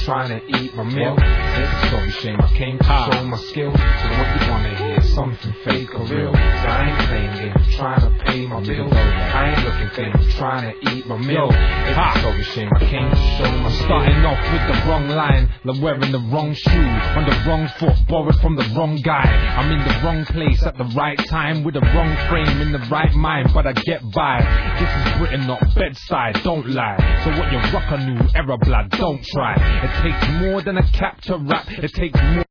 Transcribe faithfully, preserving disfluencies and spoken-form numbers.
trying to eat my meal. It's a sorry shame, I came to show my skill. So what you wanna hear, something fake or real? So I ain't playing games, trying to pay my bills. I ain't looking thin, trying to eat my meal. It's a sorry shame, I came to show my skill. Starting off with the wrong line, like wearing the wrong shoe, on the wrong foot, borrowed from the wrong guy. I'm in the wrong place at the right time, with the wrong frame, in the right mind, but I get by. This is Britain, not bedside, don't lie. So what you rock a new era blood, don't try. It takes more than a cap to rap, it takes more